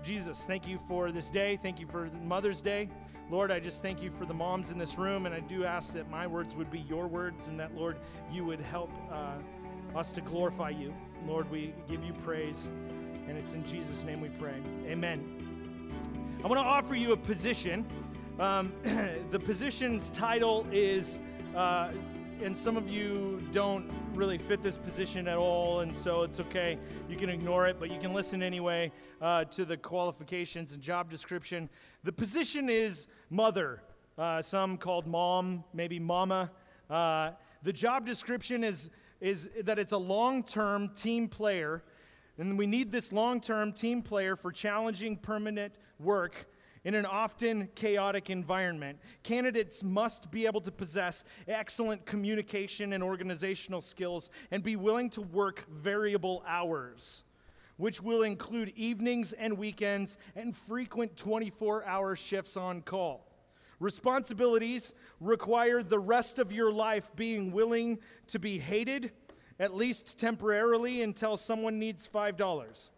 Jesus, thank you for this day. Thank you for Mother's Day. Lord, I just thank you for the moms in this room, and I do ask that my words would be your words and that, Lord, you would help us to glorify you. Lord, we give you praise, and it's in Jesus' name we pray. Amen. I want to offer you a position. The position's title is, and some of you don't really fit this position at all, and so it's okay. You can ignore it, but you can listen anyway to the qualifications and job description. The position is mother. Some called mom, maybe mama. The job description is that it's a long-term team player, and we need this long-term team player for challenging, permanent work in an often chaotic environment. Candidates must be able to possess excellent communication and organizational skills and be willing to work variable hours, which will include evenings and weekends and frequent 24-hour shifts on call. Responsibilities require the rest of your life being willing to be hated, at least temporarily, until someone needs $5.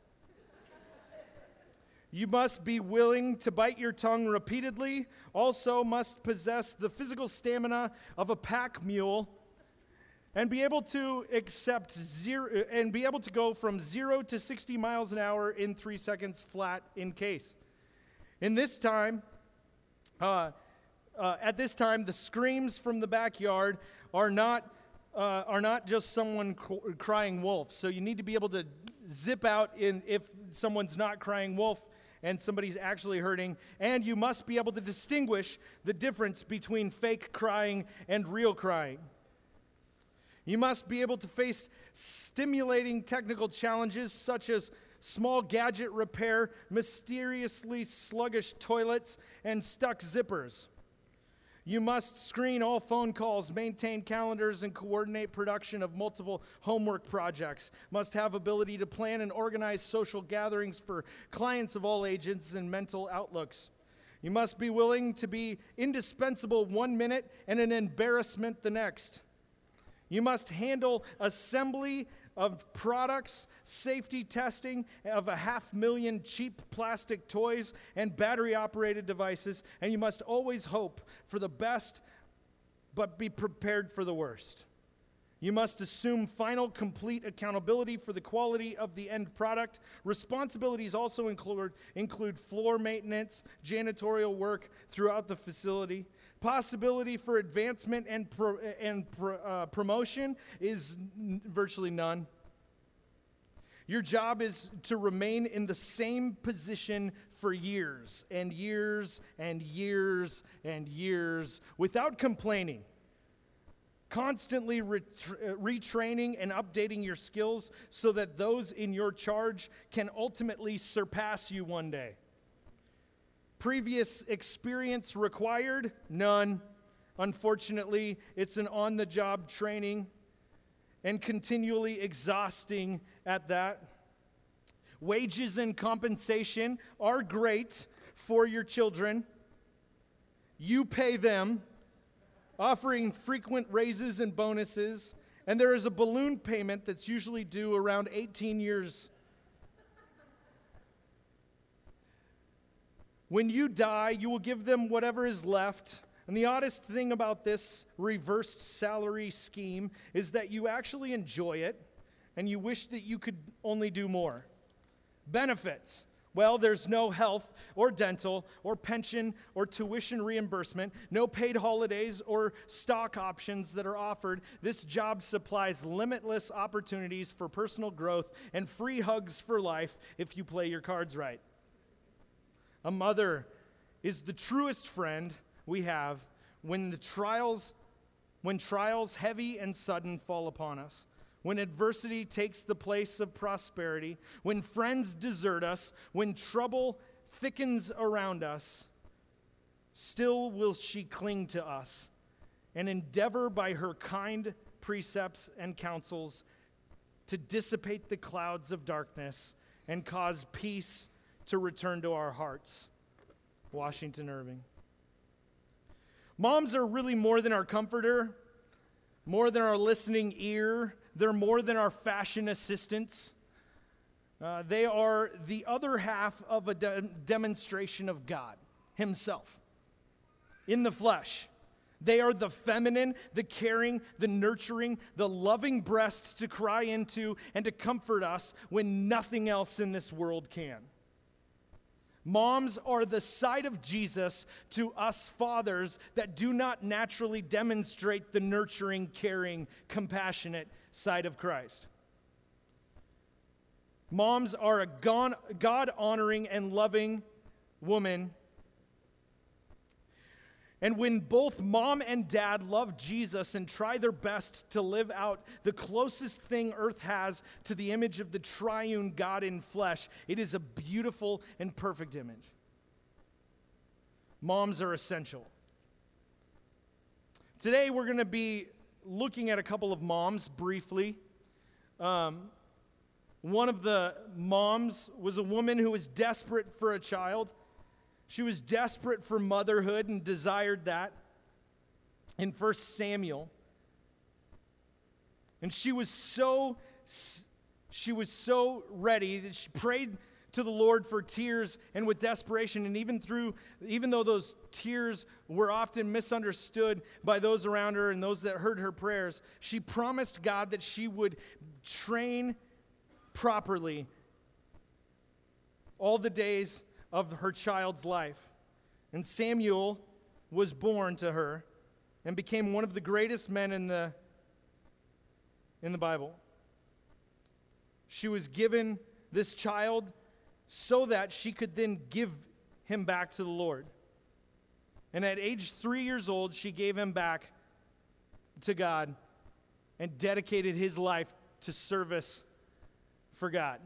You must be willing to bite your tongue repeatedly, also must possess the physical stamina of a pack mule, and be able to go from 0 to 60 miles an hour in 3 seconds flat in case. At this time, the screams from the backyard are not just someone crying wolf. So you need to be able to zip out if someone's not crying wolf and somebody's actually hurting, and you must be able to distinguish the difference between fake crying and real crying. You must be able to face stimulating technical challenges such as small gadget repair, mysteriously sluggish toilets, and stuck zippers. You must screen all phone calls, maintain calendars, and coordinate production of multiple homework projects. Must have ability to plan and organize social gatherings for clients of all ages and mental outlooks. You must be willing to be indispensable 1 minute and an embarrassment the next. You must handle assembly of products, safety testing of 500,000 cheap plastic toys and battery-operated devices, and you must always hope for the best, but be prepared for the worst. You must assume final, complete accountability for the quality of the end product. Responsibilities also include floor maintenance, janitorial work throughout the facility. Possibility for advancement and promotion is virtually none. Your job is to remain in the same position for years and years and years and years without complaining. Constantly retraining and updating your skills so that those in your charge can ultimately surpass you one day. Previous experience required? None. Unfortunately, it's an on-the-job training and continually exhausting at that. Wages and compensation are great for your children. You pay them, offering frequent raises and bonuses, and there is a balloon payment that's usually due around 18 years. When you die, you will give them whatever is left. And the oddest thing about this reversed salary scheme is that you actually enjoy it, and you wish that you could only do more. Benefits. Well, there's no health or dental or pension or tuition reimbursement, no paid holidays or stock options that are offered. This job supplies limitless opportunities for personal growth and free hugs for life if you play your cards right. A mother is the truest friend we have when trials heavy and sudden fall upon us, when adversity takes the place of prosperity, when friends desert us, when trouble thickens around us, still will she cling to us and endeavor by her kind precepts and counsels to dissipate the clouds of darkness and cause peace to return to our hearts. Washington Irving. Moms are really more than our comforter, more than our listening ear. They're more than our fashion assistants. They are the other half of a demonstration of God himself in the flesh. They are the feminine, the caring, the nurturing, the loving breast to cry into and to comfort us when nothing else in this world can. Moms are the side of Jesus to us fathers that do not naturally demonstrate the nurturing, caring, compassionate side of Christ. Moms are a God-honoring and loving woman. And when both mom and dad love Jesus and try their best to live out the closest thing earth has to the image of the triune God in flesh, it is a beautiful and perfect image. Moms are essential. Today we're going to be looking at a couple of moms briefly. One of the moms was a woman who was desperate for a child. She was desperate for motherhood and desired that in 1 Samuel. And she was so ready that she prayed to the Lord for tears and with desperation. And even though those tears were often misunderstood by those around her and those that heard her prayers, she promised God that she would train properly all the days of her child's life. And Samuel was born to her and became one of the greatest men in the Bible. She was given this child so that she could then give him back to the Lord. And at age 3 years old, she gave him back to God and dedicated his life to service for God.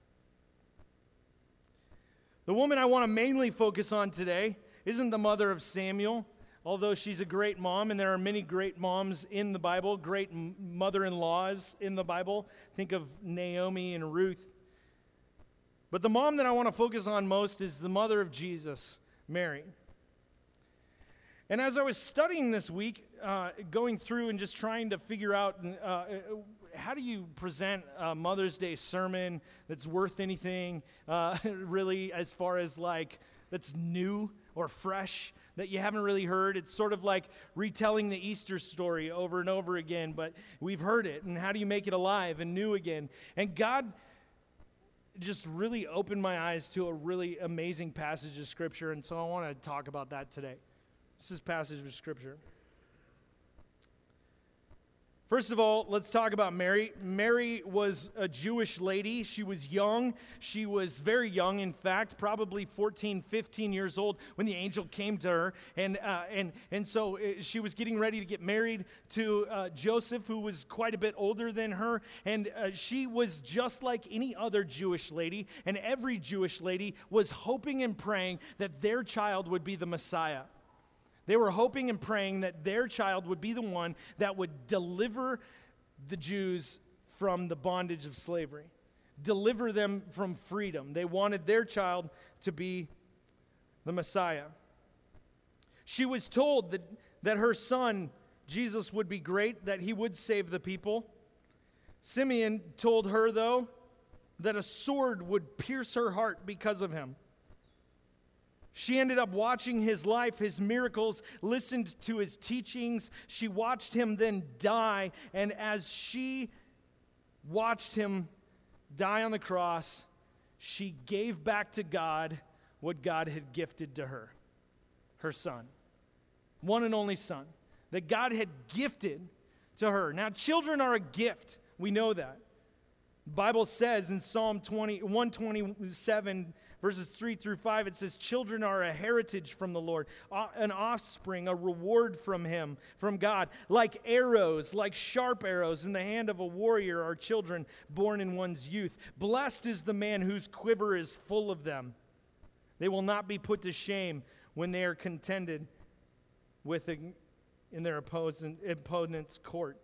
The woman I want to mainly focus on today isn't the mother of Samuel, although she's a great mom, and there are many great moms in the Bible, great mother-in-laws in the Bible. Think of Naomi and Ruth. But the mom that I want to focus on most is the mother of Jesus, Mary. And as I was studying this week, going through and just trying to figure out how do you present a Mother's Day sermon that's worth anything, really, as far as like that's new or fresh that you haven't really heard. It's sort of like retelling the Easter story over and over again, but we've heard it. And how do you make it alive and new again? And God just really opened my eyes to a really amazing passage of Scripture, and so I want to talk about that today. This is passage of Scripture. First of all, let's talk about Mary. Mary was a Jewish lady. She was young. She was very young, in fact, probably 14, 15 years old when the angel came to her. And so she was getting ready to get married to Joseph, who was quite a bit older than her. And she was just like any other Jewish lady. And every Jewish lady was hoping and praying that their child would be the Messiah. They were hoping and praying that their child would be the one that would deliver the Jews from the bondage of slavery, deliver them from freedom. They wanted their child to be the Messiah. She was told that her son, Jesus, would be great, that he would save the people. Simeon told her, though, that a sword would pierce her heart because of him. She ended up watching his life, his miracles, listened to his teachings. She watched him then die, and as she watched him die on the cross, she gave back to God what God had gifted to her, her son, one and only son, that God had gifted to her. Now, children are a gift. We know that. The Bible says in Psalm 127, verses 3 through 5, it says, children are a heritage from the Lord, an offspring, a reward from him, from God. Like arrows, like sharp arrows in the hand of a warrior are children born in one's youth. Blessed is the man whose quiver is full of them. They will not be put to shame when they are contended with in their opponent's court.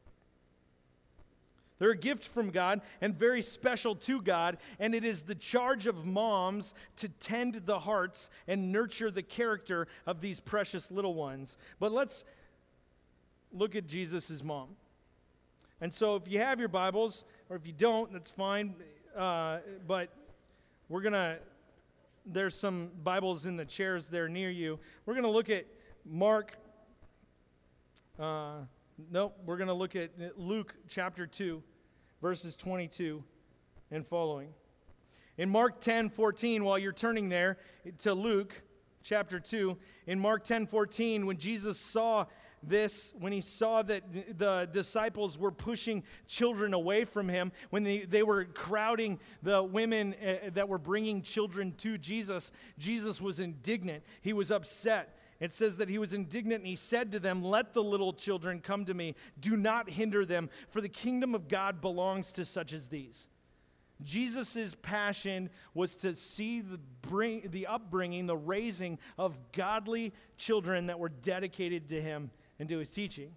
They're a gift from God and very special to God, and it is the charge of moms to tend the hearts and nurture the character of these precious little ones. But let's look at Jesus' mom. And so if you have your Bibles, or if you don't, that's fine. but we're going to, there's some Bibles in the chairs there near you. We're going to look at Mark, we're going to look at Luke chapter 2, verses 22 and following. In Mark 10:14, while you're turning there to Luke chapter 2, in Mark 10:14, when Jesus saw this, when he saw that the disciples were pushing children away from him, when they were crowding the women that were bringing children to Jesus, Jesus was indignant. He was upset. It says that he was indignant, and he said to them, "Let the little children come to me. Do not hinder them, for the kingdom of God belongs to such as these." Jesus' passion was to see the upbringing, the raising of godly children that were dedicated to him and to his teaching.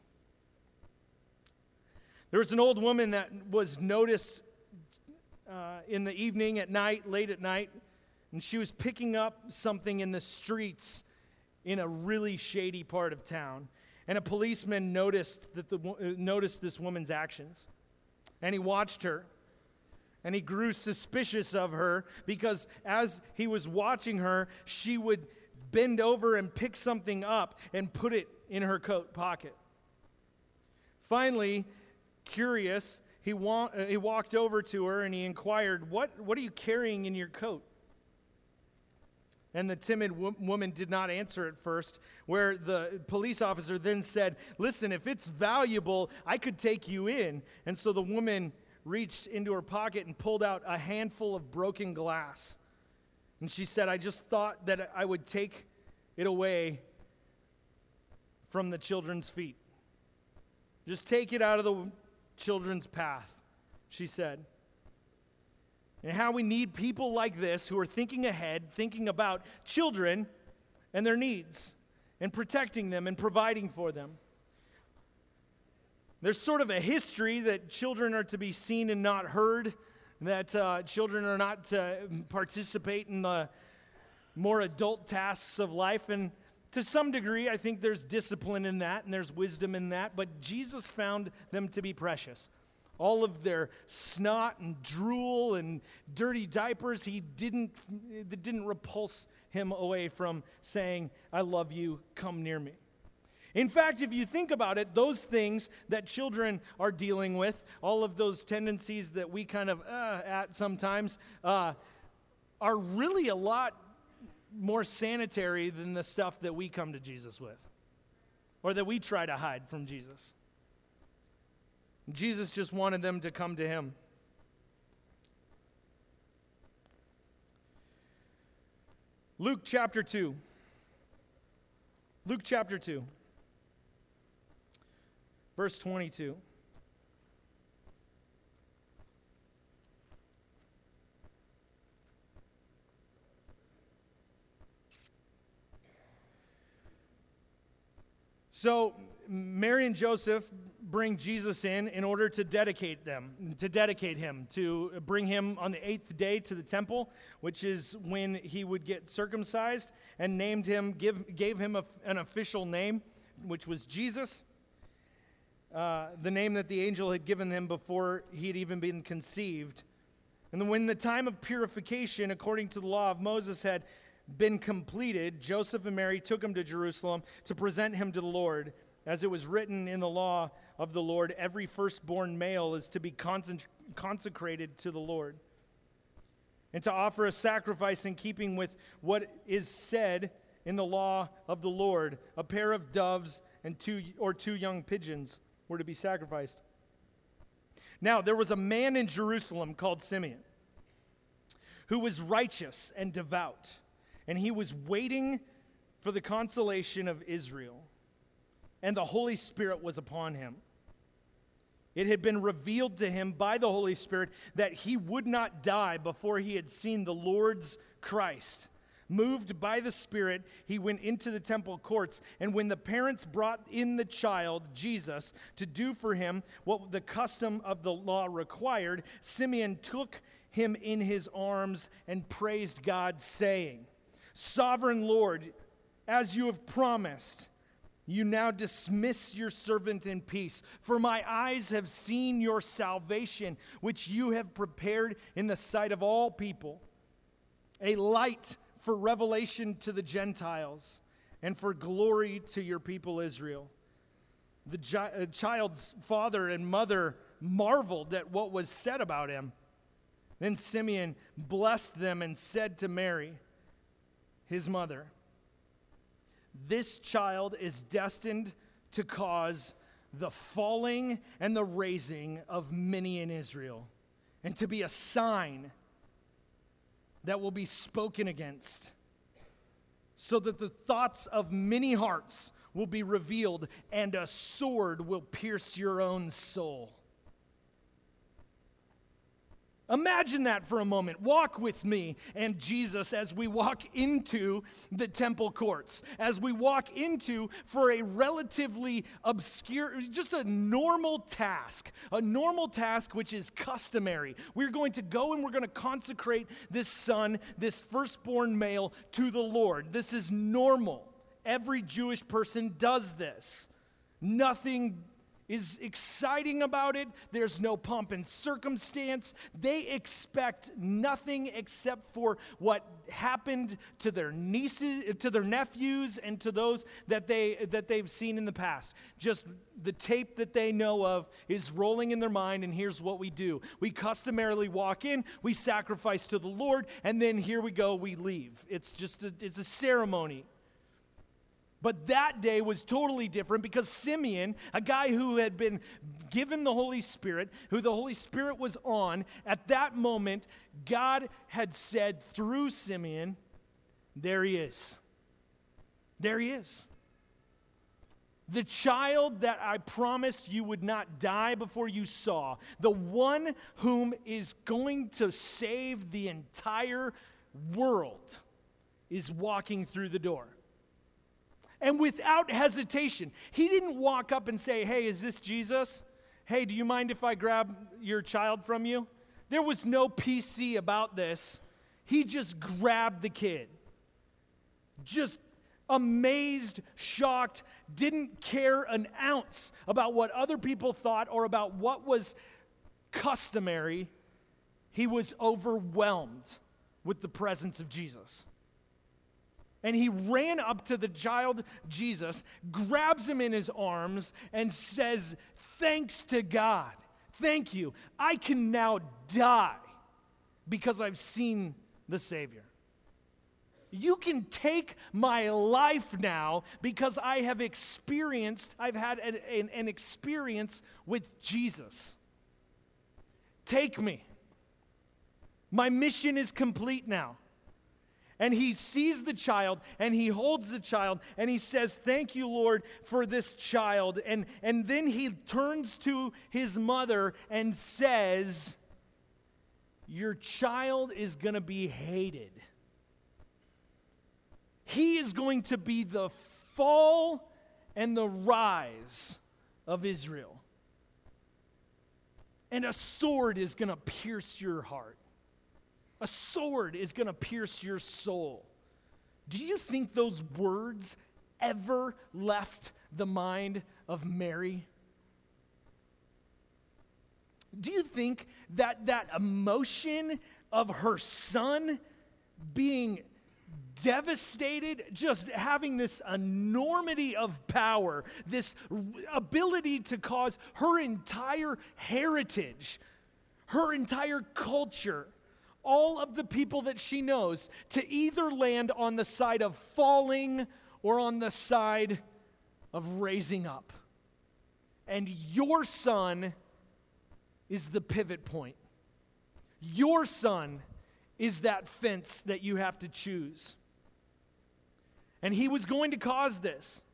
There was an old woman that was noticed in the evening, at night, late at night, and she was picking up something in the streets in a really shady part of town. And a policeman noticed this woman's actions, and he watched her. And he grew suspicious of her because as he was watching her, she would bend over and pick something up and put it in her coat pocket. Finally, curious, he walked over to her and he inquired, what are you carrying in your coat? And the timid woman did not answer at first, where the police officer then said, "Listen, if it's valuable, I could take you in." And so the woman reached into her pocket and pulled out a handful of broken glass. And she said, "I just thought that I would take it away from the children's feet. Just take it out of the children's path," she said. And how we need people like this who are thinking ahead, thinking about children and their needs, and protecting them and providing for them. There's sort of a history that children are to be seen and not heard, that children are not to participate in the more adult tasks of life. And to some degree, I think there's discipline in that and there's wisdom in that, but Jesus found them to be precious. All of their snot and drool and dirty diapers, it didn't repulse him away from saying, "I love you, come near me." In fact, if you think about it, those things that children are dealing with, all of those tendencies that we kind of at sometimes, are really a lot more sanitary than the stuff that we come to Jesus with, or that we try to hide from Jesus. Jesus just wanted them to come to him. Luke chapter 2. Luke chapter 2. Verse 22. So Mary and Joseph bring Jesus in order to dedicate him, to bring him on the 8th day to the temple, which is when he would get circumcised, and named him, gave him an official name, which was Jesus. The name that the angel had given him before he had even been conceived. And then when the time of purification, according to the law of Moses, had been completed, Joseph and Mary took him to Jerusalem to present him to the Lord. As it was written in the law of the Lord, every firstborn male is to be consecrated to the Lord, and to offer a sacrifice in keeping with what is said in the law of the Lord. A pair of doves and two young pigeons were to be sacrificed. Now, there was a man in Jerusalem called Simeon, who was righteous and devout, and he was waiting for the consolation of Israel, and the Holy Spirit was upon him. It had been revealed to him by the Holy Spirit that he would not die before he had seen the Lord's Christ. Moved by the Spirit, he went into the temple courts, and when the parents brought in the child, Jesus, to do for him what the custom of the law required, Simeon took him in his arms and praised God, saying, "Sovereign Lord, as you have promised, You now dismiss your servant in peace, for my eyes have seen your salvation, which you have prepared in the sight of all people, a light for revelation to the Gentiles and for glory to your people Israel." The child's father and mother marveled at what was said about him. Then Simeon blessed them and said to Mary, his mother, "This child is destined to cause the falling and the raising of many in Israel, and to be a sign that will be spoken against, so that the thoughts of many hearts will be revealed, and a sword will pierce your own soul." Imagine that for a moment. Walk with me and Jesus as we walk into the temple courts, as we walk into, for a relatively obscure, just a normal task which is customary. We're going to go and we're going to consecrate this son, this firstborn male, to the Lord. This is normal. Every Jewish person does this. Nothing is exciting about it. There's no pomp and circumstance. They expect nothing except for what happened to their nieces, to their nephews, and to those that they've seen in the past. Just the tape that they know of is rolling in their mind, and here's what we do. We customarily walk in, we sacrifice to the Lord, and then here we go, we leave. It's a ceremony. But that day was totally different because Simeon, a guy who had been given the Holy Spirit, who the Holy Spirit was on, at that moment, God had said through Simeon, there he is. There he is. The child that I promised you would not die before you saw, the one whom is going to save the entire world, is walking through the door. And without hesitation, he didn't walk up and say, "Hey, is this Jesus? Hey, do you mind if I grab your child from you?" There was no PC about this. He just grabbed the kid. Just amazed, shocked, didn't care an ounce about what other people thought or about what was customary. He was overwhelmed with the presence of Jesus. And he ran up to the child Jesus, grabs him in his arms, and says, "Thanks to God. Thank you. I can now die because I've seen the Savior. You can take my life now because I've had an experience with Jesus. Take me. My mission is complete now." And he sees the child, and he holds the child, and he says, "Thank you, Lord, for this child." And then he turns to his mother and says, "Your child is going to be hated. He is going to be the fall and the rise of Israel. And a sword is going to pierce your heart. A sword is going to pierce your soul." Do you think those words ever left the mind of Mary? Do you think that emotion of her son being devastated, just having this enormity of power, this ability to cause her entire heritage, her entire culture, all of the people that she knows, to either land on the side of falling or on the side of raising up? And your son is the pivot point. Your son is that fence that you have to choose. And he was going to cause this.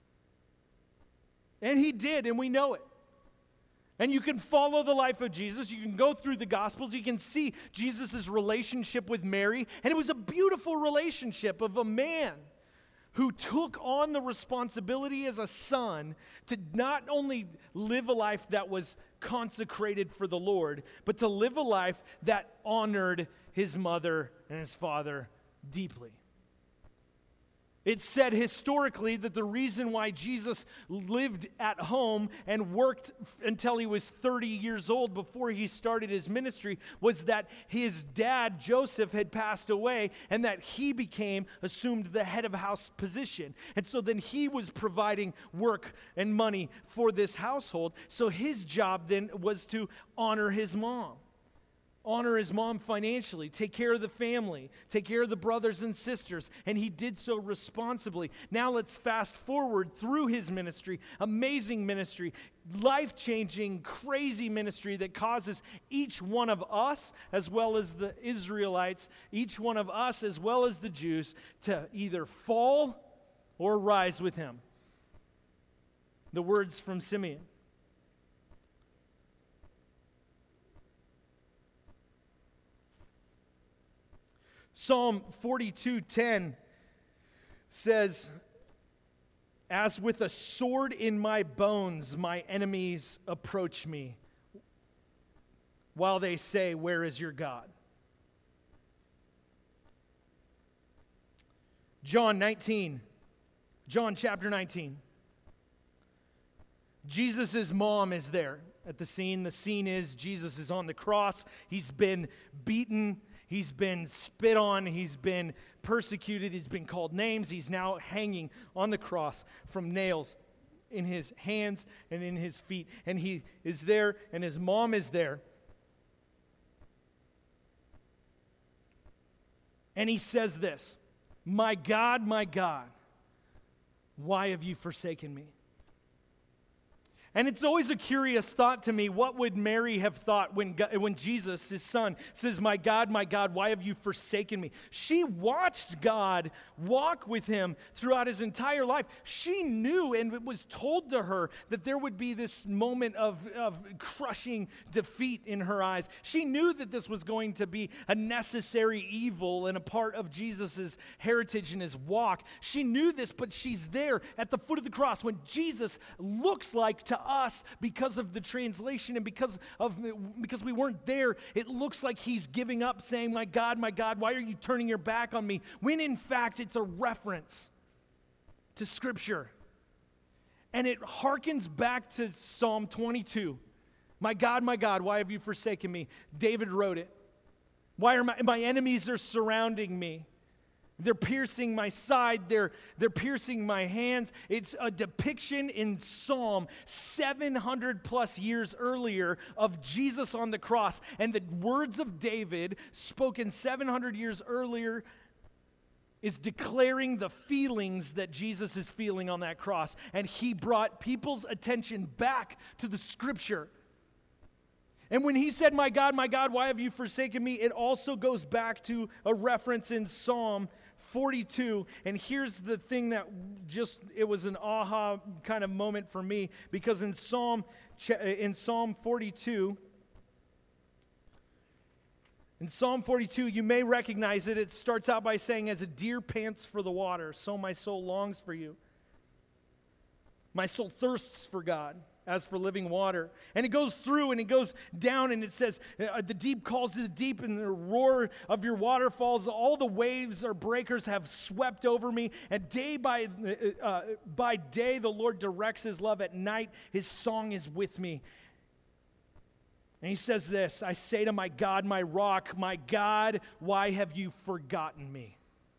And he did, and we know it. And you can follow the life of Jesus. You can go through the Gospels. You can see Jesus' relationship with Mary. And it was a beautiful relationship of a man who took on the responsibility as a son to not only live a life that was consecrated for the Lord, but to live a life that honored his mother and his father deeply. It's said historically that the reason why Jesus lived at home and worked until he was 30 years old before he started his ministry was that his dad, Joseph, had passed away and that he assumed the head of house position. And so then he was providing work and money for this household. So his job then was to honor his mom. Honor his mom financially, take care of the family, take care of the brothers and sisters, and he did so responsibly. Now let's fast forward through his ministry, amazing ministry, life-changing, crazy ministry that causes each one of us, as well as the Israelites, each one of us, as well as the Jews, to either fall or rise with him. The words from Simeon. Psalm 42:10 says, "As with a sword in my bones, my enemies approach me, while they say, 'Where is your God?'" John chapter 19. Jesus' mom is there at the scene. The scene is Jesus is on the cross. He's been beaten. He's been spit on, he's been persecuted, he's been called names. He's now hanging on the cross from nails in his hands and in his feet. And he is there, and his mom is there. And he says this, my God, why have you forsaken me?" And it's always a curious thought to me, what would Mary have thought when Jesus, his son, says, my God, why have you forsaken me?" She watched God walk with him throughout his entire life. She knew, and it was told to her, that there would be this moment of crushing defeat in her eyes. She knew that this was going to be a necessary evil and a part of Jesus' heritage and his walk. She knew this, but she's there at the foot of the cross when Jesus looks like to us, because of the translation and because we weren't there, it looks like he's giving up, saying, my God, why are you turning your back on me?" When in fact it's a reference to Scripture. And it harkens back to Psalm 22. My God, why have you forsaken me?" David wrote it. "Why are my enemies are surrounding me? They're piercing my side, they're piercing my hands." It's a depiction in Psalm 700 plus years earlier of Jesus on the cross. And the words of David, spoken 700 years earlier, is declaring the feelings that Jesus is feeling on that cross. And he brought people's attention back to the Scripture. And when he said, my God, why have you forsaken me?" it also goes back to a reference in Psalm 42. And here's the thing that it was an aha kind of moment for me, because in Psalm 42, you may recognize it. It starts out by saying, "As a deer pants for the water, so my soul longs for you. My soul thirsts for God, as for living water." And it goes through and it goes down and it says, "The deep calls to the deep, and the roar of your waterfalls, all the waves or breakers have swept over me. And day by day the Lord directs his love. At night his song is with me." And he says this, "I say to my God, my rock, my God, why have you forgotten me?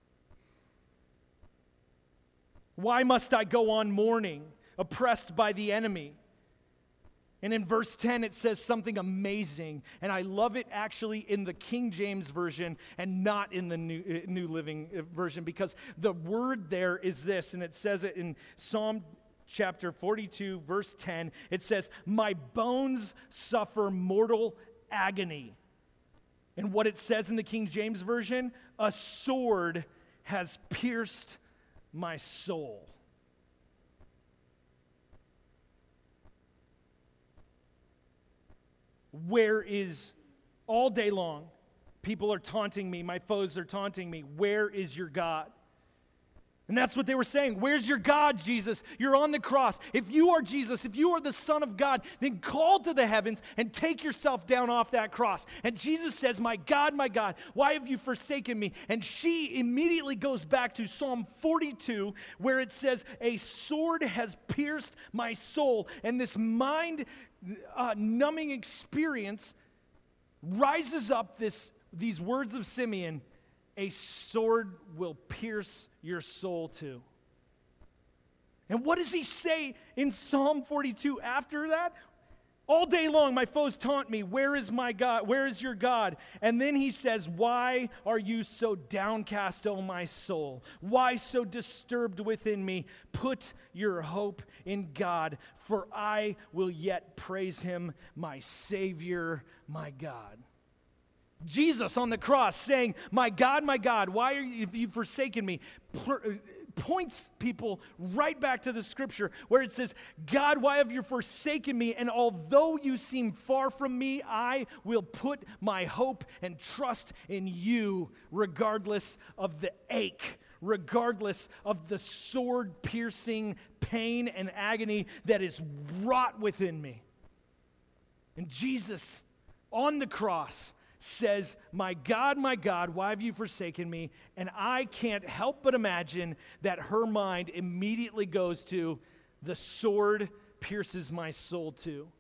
Why must I go on mourning, oppressed by the enemy?" And in verse 10, it says something amazing. And I love it actually in the King James Version and not in the New Living Version, because the word there is this, and it says it in Psalm chapter 42, verse 10. It says, "My bones suffer mortal agony." And what it says in the King James Version, "A sword has pierced my soul." Where is, all day long, people are taunting me, my foes are taunting me, "Where is your God?" And that's what they were saying. Where's your God, Jesus? You're on the cross. If you are Jesus, if you are the Son of God, then call to the heavens and take yourself down off that cross. And Jesus says, my God, why have you forsaken me? And she immediately goes back to Psalm 42, where it says, a sword has pierced my soul. And this mind-numbing experience rises up these words of Simeon, a sword will pierce your soul too. And what does he say in Psalm 42 after that? All day long my foes taunt me, where is my God? Where is your God? And then he says, why are you so downcast, O my soul? Why so disturbed within me? Put your hope in God, for I will yet praise him, my Savior, my God. Jesus on the cross saying, my God, why have you forsaken me? Points people right back to the scripture where it says, God, why have you forsaken me? And although you seem far from me, I will put my hope and trust in you regardless of the ache, regardless of the sword-piercing pain and agony that is wrought within me. And Jesus on the cross says, my God, why have you forsaken me? And I can't help but imagine that her mind immediately goes to, the sword pierces my soul too.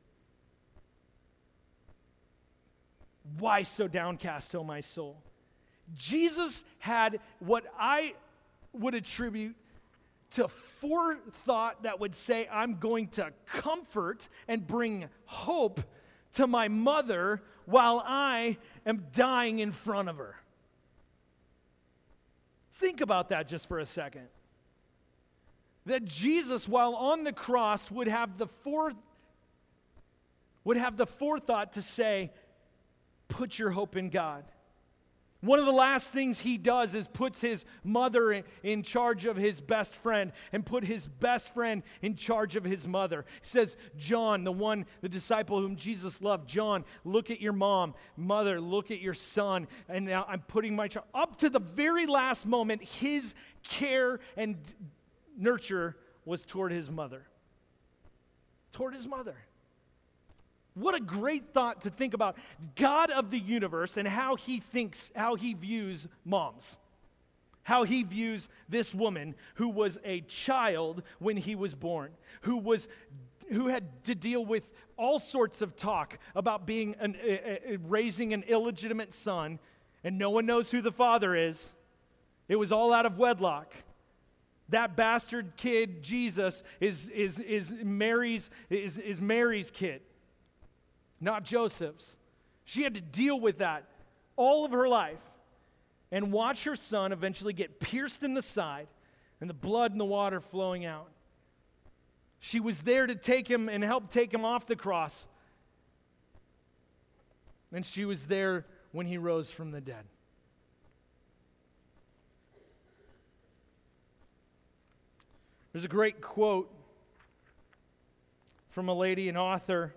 Why so downcast, O my soul? Jesus had what I would attribute to forethought that would say, I'm going to comfort and bring hope to my mother while I am dying in front of her. Think about that just for a second. That Jesus, while on the cross, would have the forethought to say, put your hope in God. One of the last things he does is puts his mother in charge of his best friend and put his best friend in charge of his mother. He says, John, the disciple whom Jesus loved, John, look at your mom. Mother, look at your son. And now I'm putting my child. Up to the very last moment, his care and nurture was toward his mother. Toward his mother. What a great thought to think about God of the universe and how he views moms. How he views this woman who was a child when he was born, who had to deal with all sorts of talk about being raising an illegitimate son, and no one knows who the father is. It was all out of wedlock. That bastard kid, Jesus, is Mary's kid. Not Joseph's. She had to deal with that all of her life and watch her son eventually get pierced in the side and the blood and the water flowing out. She was there to take him and help take him off the cross. And she was there when he rose from the dead. There's a great quote from a lady, an author.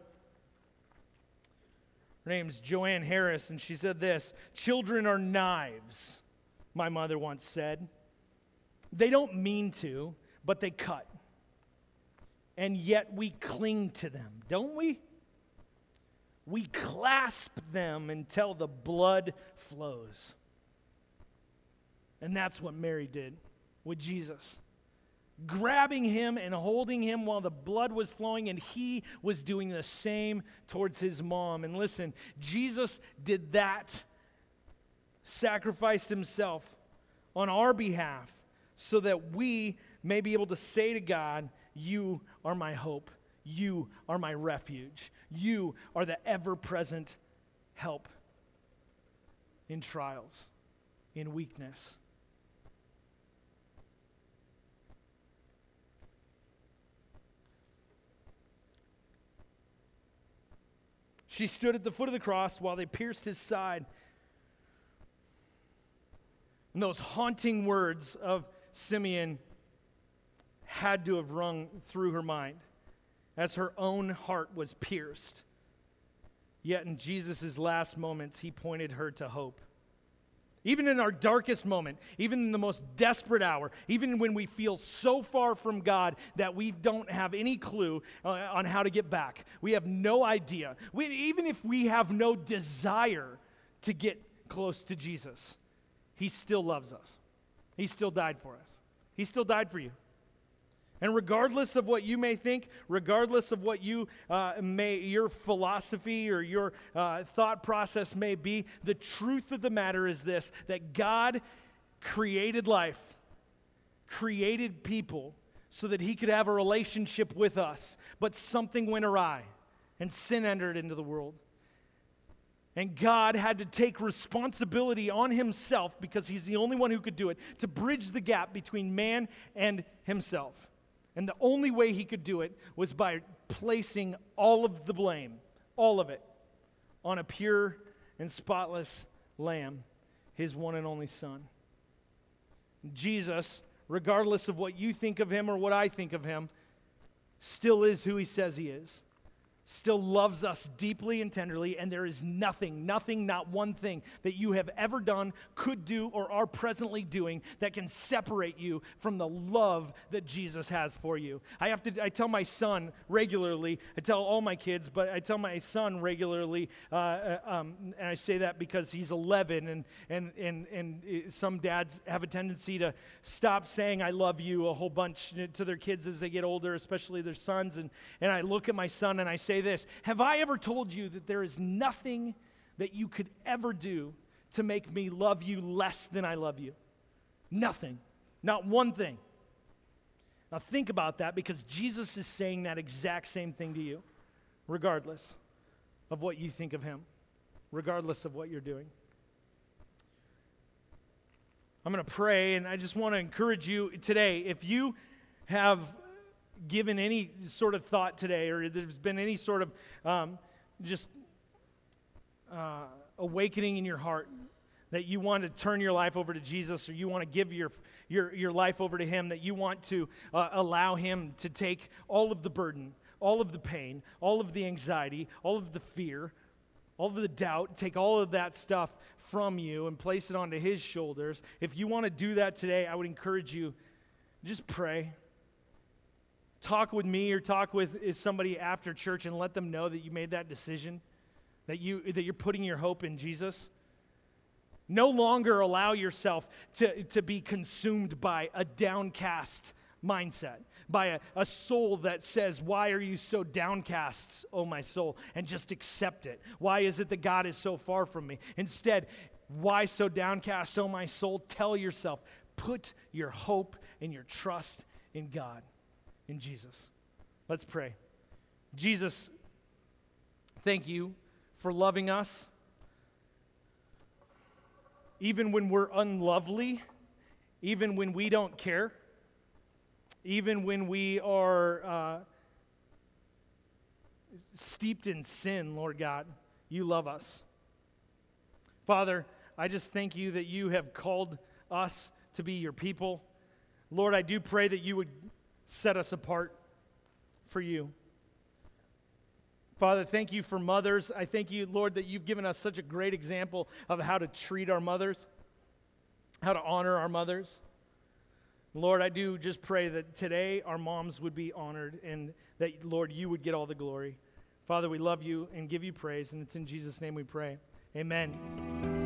Her name's Joanne Harris, and she said this, children are knives, my mother once said. They don't mean to, but they cut. And yet we cling to them, don't we? We clasp them until the blood flows. And that's what Mary did with Jesus. Grabbing him and holding him while the blood was flowing, and he was doing the same towards his mom. And listen, Jesus did that, sacrificed himself on our behalf so that we may be able to say to God, you are my hope, you are my refuge, you are the ever-present help in trials, in weakness. She stood at the foot of the cross while they pierced his side. And those haunting words of Simeon had to have rung through her mind as her own heart was pierced. Yet in Jesus' last moments, he pointed her to hope. Even in our darkest moment, even in the most desperate hour, even when we feel so far from God that we don't have any clue on how to get back. We have no idea. Even if we have no desire to get close to Jesus, he still loves us. He still died for us. He still died for you. And regardless of what you may think, regardless of what your philosophy or your thought process may be, the truth of the matter is this, that God created life, created people so that he could have a relationship with us. But something went awry and sin entered into the world. And God had to take responsibility on himself, because he's the only one who could do it, to bridge the gap between man and himself. And the only way he could do it was by placing all of the blame, all of it, on a pure and spotless lamb, his one and only Son. Jesus, regardless of what you think of him or what I think of him, still is who he says he is. Still loves us deeply and tenderly, and there is nothing, not one thing that you have ever done, could do, or are presently doing that can separate you from the love that Jesus has for you. I tell my son regularly, I tell all my kids, but I tell my son regularly, and I say that because he's 11, and some dads have a tendency to stop saying I love you a whole bunch to their kids as they get older, especially their sons, and I look at my son and I say this: have I ever told you that there is nothing that you could ever do to make me love you less than I love you? Nothing. Not one thing. Now think about that, because Jesus is saying that exact same thing to you, regardless of what you think of him, regardless of what you're doing. I'm going to pray, and I just want to encourage you today, if you have given any sort of thought today, or there's been any sort of awakening in your heart that you want to turn your life over to Jesus, or you want to give your life over to him, that you want to allow him to take all of the burden, all of the pain, all of the anxiety, all of the fear, all of the doubt, take all of that stuff from you and place it onto his shoulders. If you want to do that today, I would encourage you, just pray. Talk with me or talk with somebody after church and let them know that you made that decision, that you're putting your hope in Jesus. No longer allow yourself to be consumed by a downcast mindset, by a soul that says, why are you so downcast, oh my soul, and just accept it. Why is it that God is so far from me? Instead, why so downcast, oh my soul? Tell yourself, put your hope and your trust in God. In Jesus. Let's pray. Jesus, thank you for loving us, even when we're unlovely, even when we don't care, even when we are steeped in sin, Lord God, you love us. Father, I just thank you that you have called us to be your people. Lord, I do pray that you would set us apart for you. Father, thank you for mothers. I thank you, Lord, that you've given us such a great example of how to treat our mothers, how to honor our mothers. Lord, I do just pray that today our moms would be honored, and that, Lord, you would get all the glory. Father, we love you and give you praise, and it's in Jesus' name we pray. Amen.